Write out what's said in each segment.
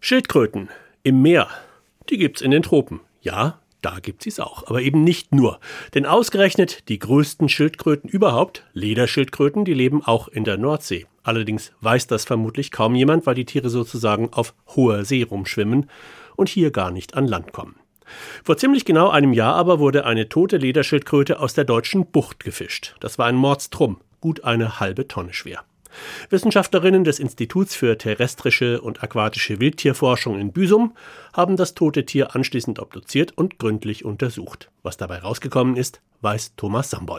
Schildkröten im Meer, die gibt's in den Tropen. Ja, da gibt es auch, aber eben nicht nur. Denn ausgerechnet die größten Schildkröten überhaupt, Lederschildkröten, die leben auch in der Nordsee. Allerdings weiß das vermutlich kaum jemand, weil die Tiere sozusagen auf hoher See rumschwimmen und hier gar nicht an Land kommen. Vor ziemlich genau einem Jahr aber wurde eine tote Lederschildkröte aus der deutschen Bucht gefischt. Das war ein Mordstrumm, gut eine halbe Tonne schwer. Wissenschaftlerinnen des Instituts für terrestrische und aquatische Wildtierforschung in Büsum haben das tote Tier anschließend obduziert und gründlich untersucht. Was dabei rausgekommen ist, weiß Thomas Samboll.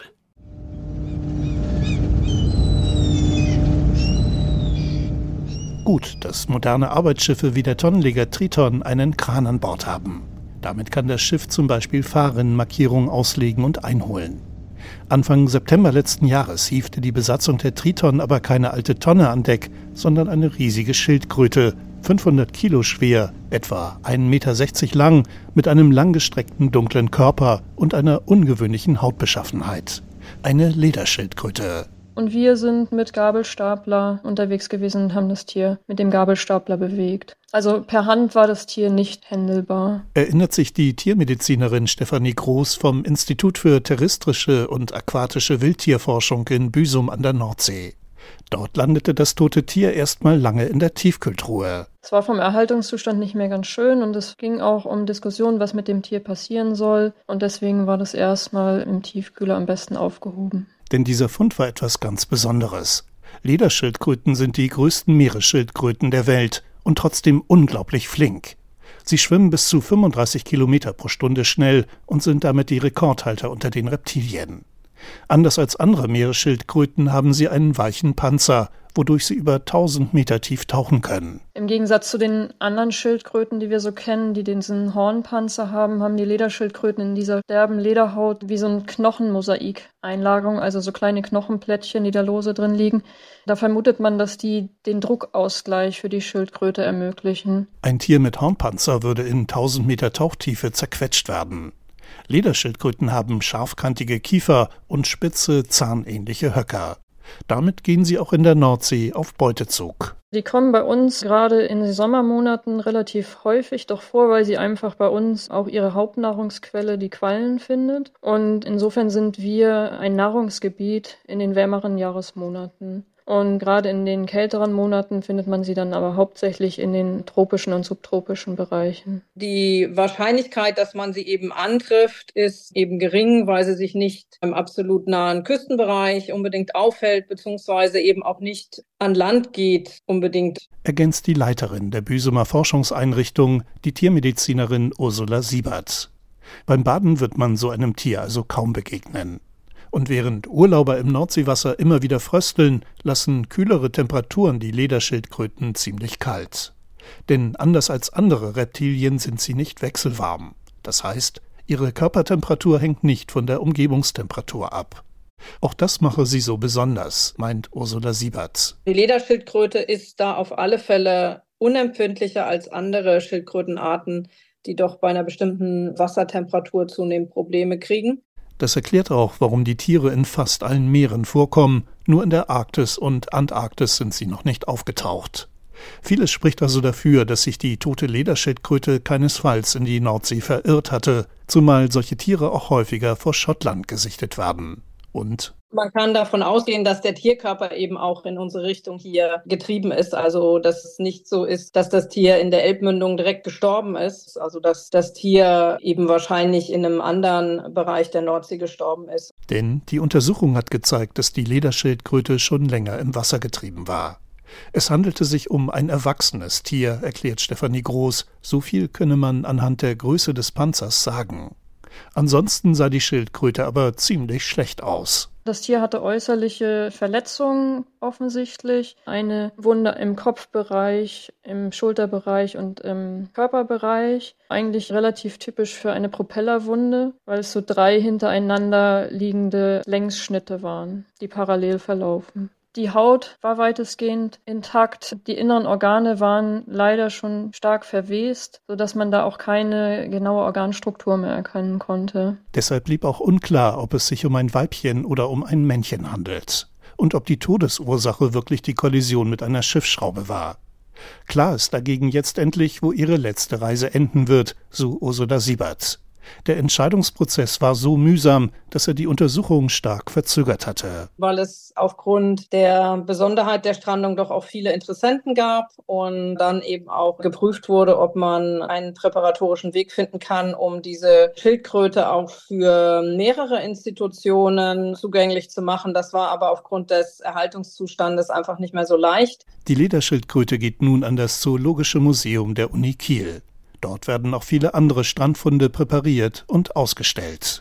Gut, dass moderne Arbeitsschiffe wie der Tonnenleger Triton einen Kran an Bord haben. Damit kann das Schiff zum Beispiel Fahrrinnenmarkierungen auslegen und einholen. Anfang September letzten Jahres hiefte die Besatzung der Triton aber keine alte Tonne an Deck, sondern eine riesige Schildkröte, 500 Kilo schwer, etwa 1,60 Meter lang, mit einem langgestreckten dunklen Körper und einer ungewöhnlichen Hautbeschaffenheit. Eine Lederschildkröte. Und wir sind mit Gabelstapler unterwegs gewesen und haben das Tier mit dem Gabelstapler bewegt. Also per Hand war das Tier nicht händelbar. Erinnert sich die Tiermedizinerin Stefanie Groß vom Institut für terrestrische und aquatische Wildtierforschung in Büsum an der Nordsee. Dort landete das tote Tier erstmal lange in der Tiefkühltruhe. Es war vom Erhaltungszustand nicht mehr ganz schön und es ging auch um Diskussionen, was mit dem Tier passieren soll. Und deswegen war das erstmal im Tiefkühler am besten aufgehoben. Denn dieser Fund war etwas ganz Besonderes. Lederschildkröten sind die größten Meeresschildkröten der Welt und trotzdem unglaublich flink. Sie schwimmen bis zu 35 Kilometer pro Stunde schnell und sind damit die Rekordhalter unter den Reptilien. Anders als andere Meeresschildkröten haben sie einen weichen Panzer, wodurch sie über 1000 Meter tief tauchen können. Im Gegensatz zu den anderen Schildkröten, die wir so kennen, die diesen Hornpanzer haben, haben die Lederschildkröten in dieser derben Lederhaut wie so ein Knochenmosaik-Einlagerung, also so kleine Knochenplättchen, die da lose drin liegen. Da vermutet man, dass die den Druckausgleich für die Schildkröte ermöglichen. Ein Tier mit Hornpanzer würde in 1000 Meter Tauchtiefe zerquetscht werden. Lederschildkröten haben scharfkantige Kiefer und spitze, zahnähnliche Höcker. Damit gehen sie auch in der Nordsee auf Beutezug. Die kommen bei uns gerade in den Sommermonaten relativ häufig doch vor, weil sie einfach bei uns auch ihre Hauptnahrungsquelle, die Quallen, findet. Und insofern sind wir ein Nahrungsgebiet in den wärmeren Jahresmonaten. Und gerade in den kälteren Monaten findet man sie dann aber hauptsächlich in den tropischen und subtropischen Bereichen. Die Wahrscheinlichkeit, dass man sie eben antrifft, ist eben gering, weil sie sich nicht im absolut nahen Küstenbereich unbedingt aufhält, beziehungsweise eben auch nicht an Land geht unbedingt. Ergänzt die Leiterin der Büsumer Forschungseinrichtung, die Tiermedizinerin Ursula Siebert. Beim Baden wird man so einem Tier also kaum begegnen. Und während Urlauber im Nordseewasser immer wieder frösteln, lassen kühlere Temperaturen die Lederschildkröten ziemlich kalt. Denn anders als andere Reptilien sind sie nicht wechselwarm. Das heißt, ihre Körpertemperatur hängt nicht von der Umgebungstemperatur ab. Auch das mache sie so besonders, meint Ursula Siebert. Die Lederschildkröte ist da auf alle Fälle unempfindlicher als andere Schildkrötenarten, die doch bei einer bestimmten Wassertemperatur zunehmend Probleme kriegen. Das erklärt auch, warum die Tiere in fast allen Meeren vorkommen, nur in der Arktis und Antarktis sind sie noch nicht aufgetaucht. Vieles spricht also dafür, dass sich die tote Lederschildkröte keinesfalls in die Nordsee verirrt hatte, zumal solche Tiere auch häufiger vor Schottland gesichtet werden. Und man kann davon ausgehen, dass der Tierkörper eben auch in unsere Richtung hier getrieben ist. Also, dass es nicht so ist, dass das Tier in der Elbmündung direkt gestorben ist. Also, dass das Tier eben wahrscheinlich in einem anderen Bereich der Nordsee gestorben ist. Denn die Untersuchung hat gezeigt, dass die Lederschildkröte schon länger im Wasser getrieben war. Es handelte sich um ein erwachsenes Tier, erklärt Stefanie Groß. So viel könne man anhand der Größe des Panzers sagen. Ansonsten sah die Schildkröte aber ziemlich schlecht aus. Das Tier hatte äußerliche Verletzungen offensichtlich, eine Wunde im Kopfbereich, im Schulterbereich und im Körperbereich. Eigentlich relativ typisch für eine Propellerwunde, weil es so 3 hintereinander liegende Längsschnitte waren, die parallel verlaufen. Die Haut war weitestgehend intakt. Die inneren Organe waren leider schon stark verwest, sodass man da auch keine genaue Organstruktur mehr erkennen konnte. Deshalb blieb auch unklar, ob es sich um ein Weibchen oder um ein Männchen handelt. Und ob die Todesursache wirklich die Kollision mit einer Schiffsschraube war. Klar ist dagegen jetzt endlich, wo ihre letzte Reise enden wird, so Ursula Siebert. Der Entscheidungsprozess war so mühsam, dass er die Untersuchung stark verzögert hatte. Weil es aufgrund der Besonderheit der Strandung doch auch viele Interessenten gab und dann eben auch geprüft wurde, ob man einen präparatorischen Weg finden kann, um diese Schildkröte auch für mehrere Institutionen zugänglich zu machen. Das war aber aufgrund des Erhaltungszustandes einfach nicht mehr so leicht. Die Lederschildkröte geht nun an das Zoologische Museum der Uni Kiel. Dort werden auch viele andere Strandfunde präpariert und ausgestellt.